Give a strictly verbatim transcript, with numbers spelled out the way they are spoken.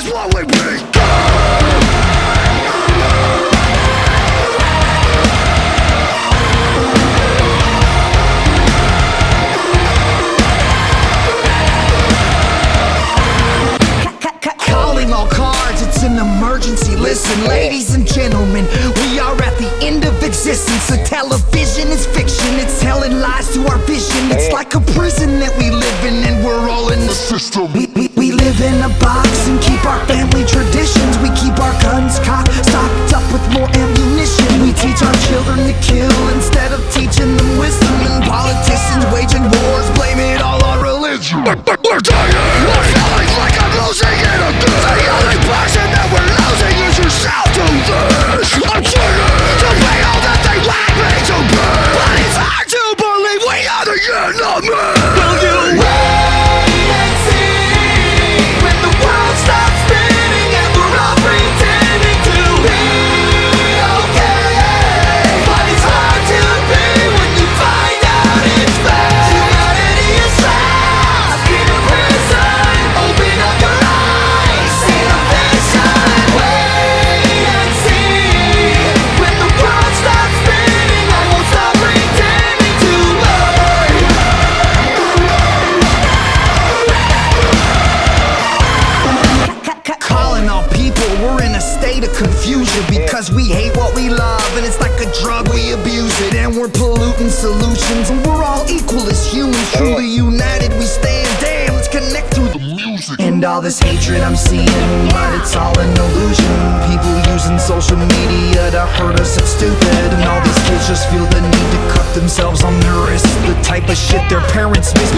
is what we become. Calling all cards, it's an emergency. Listen, ladies and gentlemen, we are at the end of existence. The television is fiction, it's telling lies to our vision. It's like a prison that we live in, and we're all in the system. We, we, we live in a box and keep our family traditions. We keep our guns cocked, stocked up with more ammunition. We teach our children to kill instead of teaching them wisdom. And politicians waging wars, blame it all on religion. We're dying, we're feeling like I'm losing it again. The only person that we're losing is yourself to this. I'm trying to be all that they want me to be, but it's hard to believe we are the enemy. Will you wait and see when the world stops spinning and we're all pretending to be okay? But it's hard to be when you find out it's fake. Humanity is trapped in a prison. Open up your eyes, see the vision. Wait and see when the world stops spinning. I won't stop pretending to learn. Calling all people, we're in a state of confusion because we hate what we love and it's like a drug, we abuse it. And we're polluting solutions and we're all equal as humans. Truly united we stand, damn, let's connect through the music. And all this hatred I'm seeing, but it's all an illusion. People using social media to hurt us, it's stupid. And all these kids just feel the need to cut themselves on their wrists. The type of shit their parents miss